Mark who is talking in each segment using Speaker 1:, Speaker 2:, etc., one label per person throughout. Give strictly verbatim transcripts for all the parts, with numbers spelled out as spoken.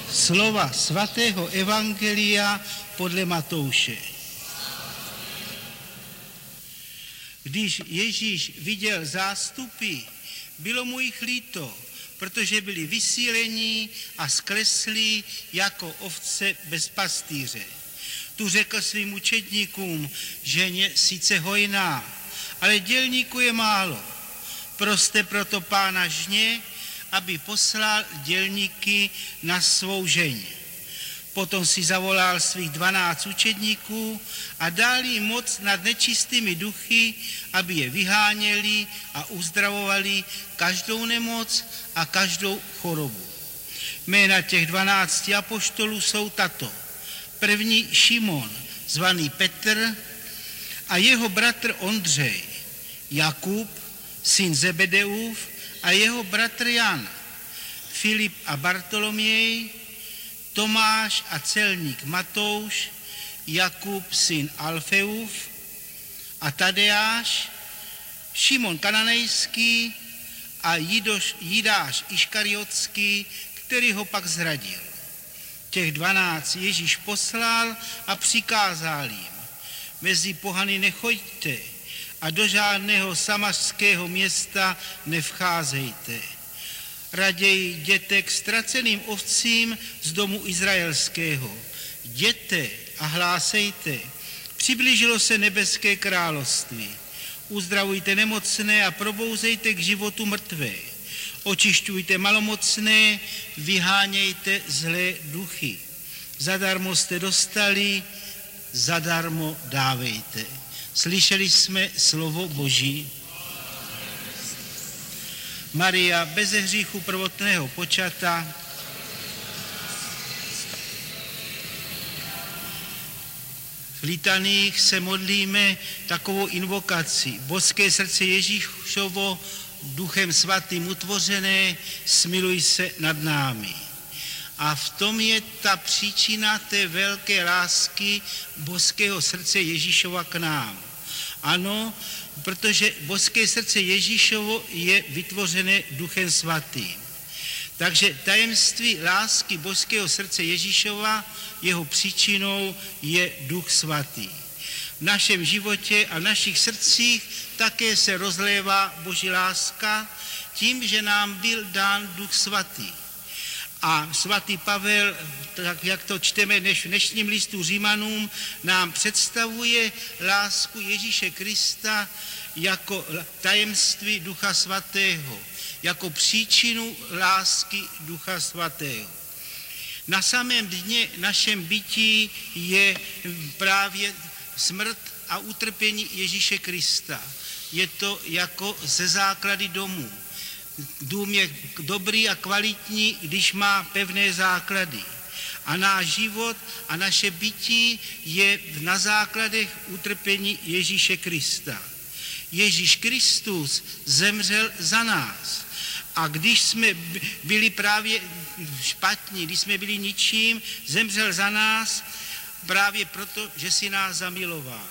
Speaker 1: Slova svatého evangelia podle Matouše. Když Ježíš viděl zástupy, bylo mu jich líto, protože byli vysílení a skleslí jako ovce bez pastýře. Tu řekl svým učedníkům, ženě sice hojná, ale dělníků je málo. Proste proto Pána žně, aby poslal dělníky na svou žeň. Potom si zavolal svých dvanáct učedníků a dal jim moc nad nečistými duchy, aby je vyháněli a uzdravovali každou nemoc a každou chorobu. Jména těch dvanácti apoštolů jsou tato. První Šimon, zvaný Petr, a jeho bratr Ondřej, Jakub, syn Zebedeův, a jeho bratr Jan, Filip a Bartoloměj, Tomáš a celník Matouš, Jakub, syn Alfeův, a Tadeáš, Šimon Kananejský a Jidoš, Jidáš Iškariotský, který ho pak zradil. Těch dvanáct Ježíš poslal a přikázal jim: mezi pohany nechoďte a do žádného samařského města nevcházejte. Raději jděte k ztraceným ovcím z domu izraelského. Jděte a hlásejte: přiblížilo se nebeské království. Uzdravujte nemocné a probouzejte k životu mrtvé. Očišťujte malomocné, vyhánějte zlé duchy. Zadarmo jste dostali, zadarmo dávejte. Slyšeli jsme slovo Boží. Maria, beze hříchu prvotného počata, v litaních se modlíme takovou invokaci. Božské srdce Ježíšovo, Duchem svatým utvořené, smiluj se nad námi. A v tom je ta příčina té velké lásky božského srdce Ježíšova k nám. Ano, protože božské srdce Ježíšovo je vytvořené Duchem svatým. Takže tajemství lásky božského srdce Ježíšova, jeho příčinou je Duch svatý. V našem životě a v našich srdcích také se rozlévá Boží láska tím, že nám byl dán Duch svatý. A svatý Pavel, tak jak to čteme v dnešním listu Římanům, nám představuje lásku Ježíše Krista jako tajemství Ducha svatého, jako příčinu lásky Ducha svatého. Na samém dně našem bytí je právě smrt a utrpení Ježíše Krista. Je to jako ze základy domu. Dům je dobrý a kvalitní, když má pevné základy. A náš život a naše bytí je na základech utrpení Ježíše Krista. Ježíš Kristus zemřel za nás. A když jsme byli právě špatní, když jsme byli ničím, zemřel za nás právě proto, že si nás zamiloval.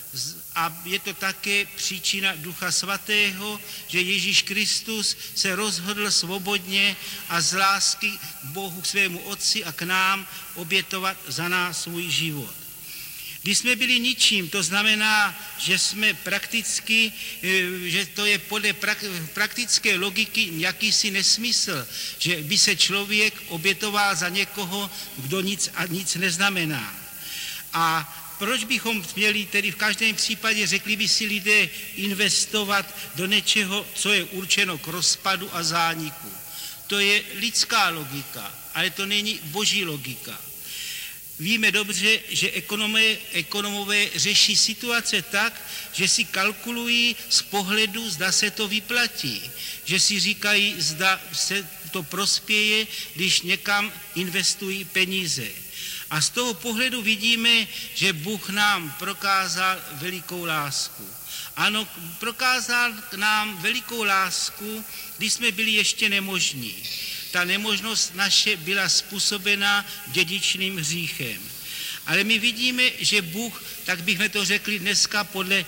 Speaker 1: A je to také příčina Ducha svatého, že Ježíš Kristus se rozhodl svobodně a z lásky k Bohu, k svému Otci a k nám obětovat za nás svůj život. Když jsme byli ničím, to znamená, že jsme prakticky, že to je podle praktické logiky jakýsi nesmysl, že by se člověk obětoval za někoho, kdo nic a nic neznamená. A proč bychom měli tedy v každém případě, řekli by si lidé, investovat do něčeho, co je určeno k rozpadu a zániku? To je lidská logika, ale to není boží logika. Víme dobře, že ekonomové, ekonomové řeší situace tak, že si kalkulují z pohledu, zda se to vyplatí. Že si říkají, zda se to prospěje, když někam investují peníze. A z toho pohledu vidíme, že Bůh nám prokázal velikou lásku. Ano, prokázal nám velikou lásku, když jsme byli ještě nemožní. Ta nemožnost naše byla způsobena dědičným hříchem. Ale my vidíme, že Bůh, tak bychom to řekli dneska podle,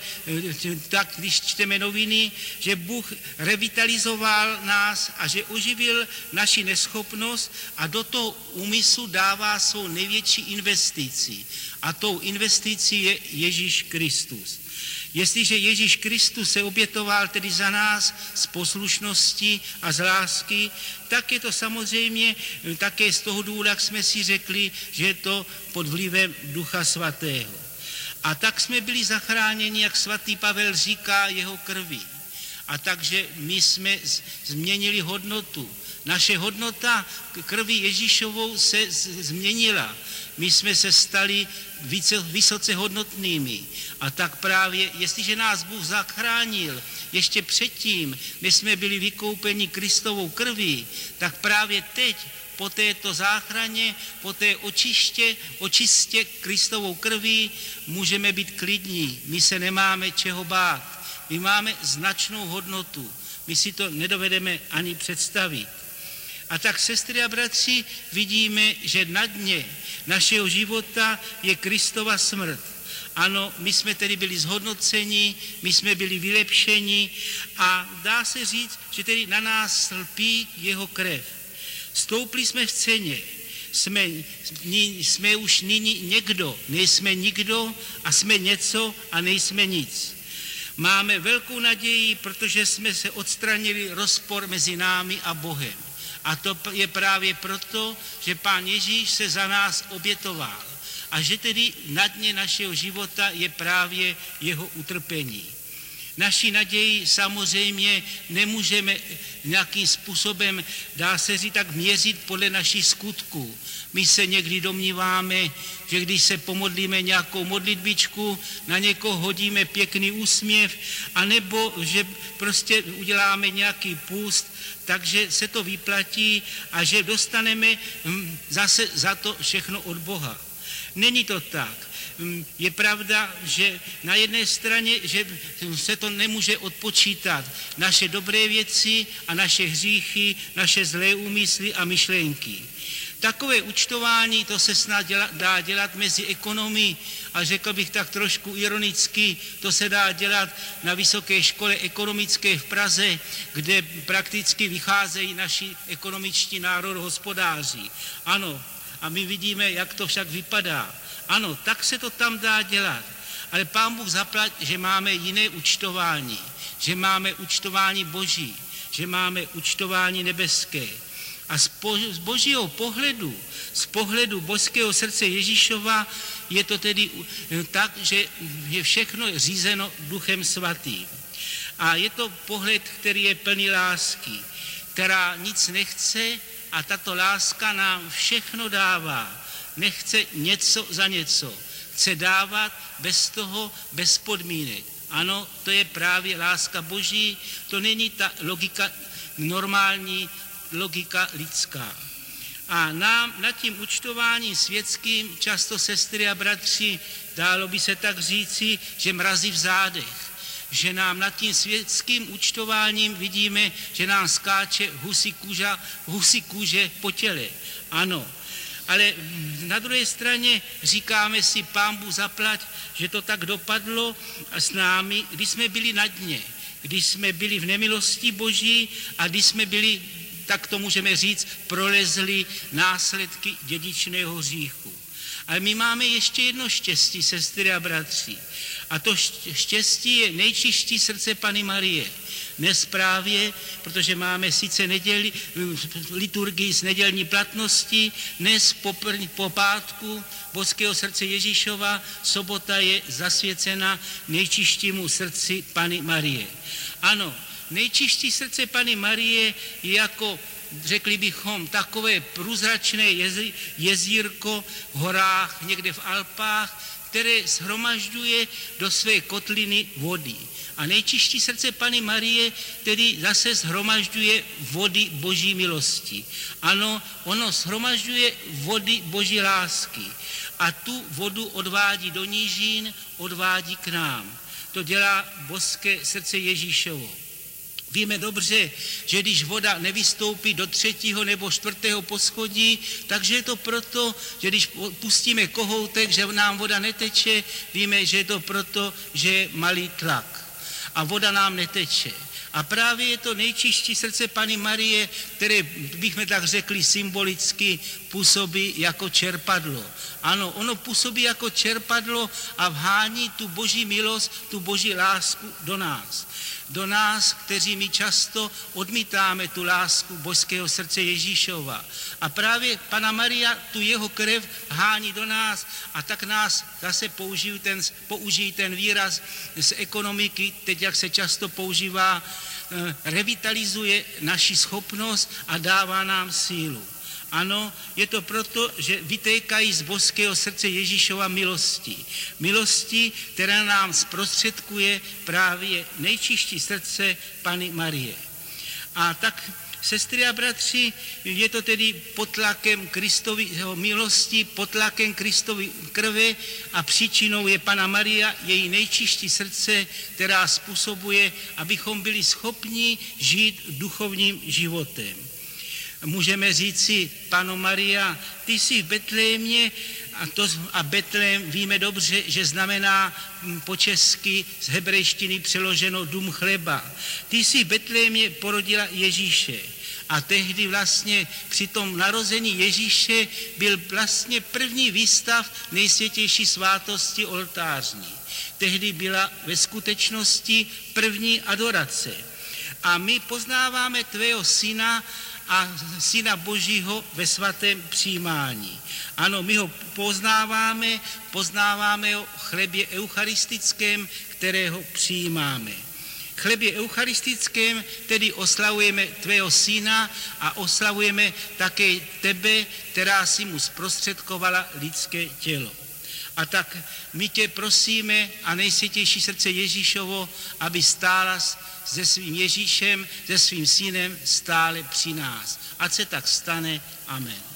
Speaker 1: tak když čteme noviny, že Bůh revitalizoval nás a že oživil naši neschopnost a do toho úmyslu dává svou největší investici. A tou investicí je Ježíš Kristus. Jestliže Ježíš Kristus se obětoval tedy za nás z poslušnosti a z lásky, tak je to samozřejmě také z toho důvodu, jak jsme si řekli, že je to pod vlivem Ducha Svatého. A tak jsme byli zachráněni, jak svatý Pavel říká, jeho krví. A takže my jsme změnili hodnotu. Naše hodnota krví Ježíšovou se změnila. My jsme se stali více, vysoce hodnotnými. A tak právě, jestliže nás Bůh zachránil ještě předtím, než jsme byli vykoupeni Kristovou krví, tak právě teď, po této záchraně, po té očiště, očistě Kristovou krví, můžeme být klidní. My se nemáme čeho bát. My máme značnou hodnotu. My si to nedovedeme ani představit. A tak, sestry a bratři, vidíme, že na dně našeho života je Kristova smrt. Ano, my jsme tedy byli zhodnoceni, my jsme byli vylepšeni a dá se říct, že tedy na nás lpí jeho krev. Stoupli jsme v ceně, jsme, jsme už nyní někdo, nejsme nikdo a jsme něco a nejsme nic. Máme velkou naději, protože jsme se odstranili rozpor mezi námi a Bohem. A to je právě proto, že Pán Ježíš se za nás obětoval a že tedy na dně našeho života je právě jeho utrpení. Naši naději samozřejmě nemůžeme nějakým způsobem, dá se říct, tak měřit podle našich skutků. My se někdy domníváme, že když se pomodlíme nějakou modlitbičku, na někoho hodíme pěkný úsměv, anebo že prostě uděláme nějaký půst, takže se to vyplatí a že dostaneme zase za to všechno od Boha. Není to tak. Je pravda, že na jedné straně, že se to nemůže odpočítat. Naše dobré věci a naše hříchy, naše zlé úmysly a myšlenky. Takové účtování, to se snad děla, dá dělat mezi ekonomy a řekl bych tak trošku ironicky, to se dá dělat na Vysoké škole ekonomické v Praze, kde prakticky vycházejí naši ekonomičtí národohospodáři. Ano, a my vidíme, jak to však vypadá. Ano, tak se to tam dá dělat, ale Pán Bůh zaplať, že máme jiné účtování, že máme účtování Boží, že máme účtování nebeské. A z Božího pohledu, z pohledu božského srdce Ježíšova je to tedy tak, že je všechno řízeno Duchem Svatým. A je to pohled, který je plný lásky, která nic nechce a tato láska nám všechno dává. Nechce něco za něco. Chce dávat bez toho, bez podmínek. Ano, to je právě láska Boží, to není ta logika normální, logika lidská. A nám nad tím účtováním světským často, sestry a bratři, dálo by se tak říci, že mrazí v zádech. Že nám nad tím světským účtováním vidíme, že nám skáče husí kůže, husí kůže po těle. Ano, ale na druhé straně říkáme si, Pán Bůh zaplať, že to tak dopadlo s námi, když jsme byli na dně, když jsme byli v nemilosti Boží a když jsme byli, tak to můžeme říct, prolezli následky dědičného hříchu. Ale my máme ještě jedno štěstí, sestry a bratři. A to štěstí je nejčistší srdce Panny Marie. Dnes právě, protože máme sice neděli, liturgii z nedělní platnosti, dnes po, po pátku božského srdce Ježíšova, sobota je zasvěcena nejčistšímu srdci Panny Marie. Ano, nejčistší srdce Panny Marie je jako, řekli bychom, takové průzračné jezírko v horách, někde v Alpách, které shromažďuje do své kotliny vody. A nejčistší srdce Panny Marie tedy zase shromažďuje vody Boží milosti. Ano, ono shromažďuje vody Boží lásky. A tu vodu odvádí do nížin, odvádí k nám. To dělá božské srdce Ježíšovo. Víme dobře, že když voda nevystoupí do třetího nebo čtvrtého poschodí, takže je to proto, že když pustíme kohoutek, že nám voda neteče, víme, že je to proto, že je malý tlak a voda nám neteče. A právě je to nejčistší srdce Panny Marie, které, bychom tak řekli symbolicky, působí jako čerpadlo. Ano, ono působí jako čerpadlo a vhání tu boží milost, tu boží lásku do nás. Do nás, kteří my často odmítáme tu lásku božského srdce Ježíšova. A právě Panna Maria tu jeho krev hání do nás a tak nás zase použijí ten, použijí ten výraz z ekonomiky, teď jak se často používá, revitalizuje naši schopnost a dává nám sílu. Ano, je to proto, že vytékají z božského srdce Ježíšova milosti. Milosti, která nám zprostředkuje právě nejčistší srdce Panny Marie. A tak, sestry a bratři, je to tedy pod tlakem Kristovy milosti, pod tlakem Kristovy krve a příčinou je Panna Maria, její nejčistší srdce, která způsobuje, abychom byli schopni žít duchovním životem. Můžeme říci, Panno Maria, ty jsi v Betlémě, a, to, a Betlém víme dobře, že znamená po česky z hebrejštiny přeloženo dům chleba. Ty jsi v Betlémě porodila Ježíše. A tehdy vlastně při tom narození Ježíše byl vlastně první výstav nejsvětější svátosti oltářní. Tehdy byla ve skutečnosti první adorace. A my poznáváme tvého syna a Syna Božího ve svatém přijímání. Ano, my ho poznáváme, poznáváme ho v chlebě eucharistickém, kterého přijímáme. V chlebě eucharistickém tedy oslavujeme tvého syna a oslavujeme také tebe, která si mu zprostředkovala lidské tělo. A tak my tě prosíme a nejsvětější srdce Ježíšovo, aby stála se svým Ježíšem, se svým synem stále při nás. Ať se tak stane. Amen.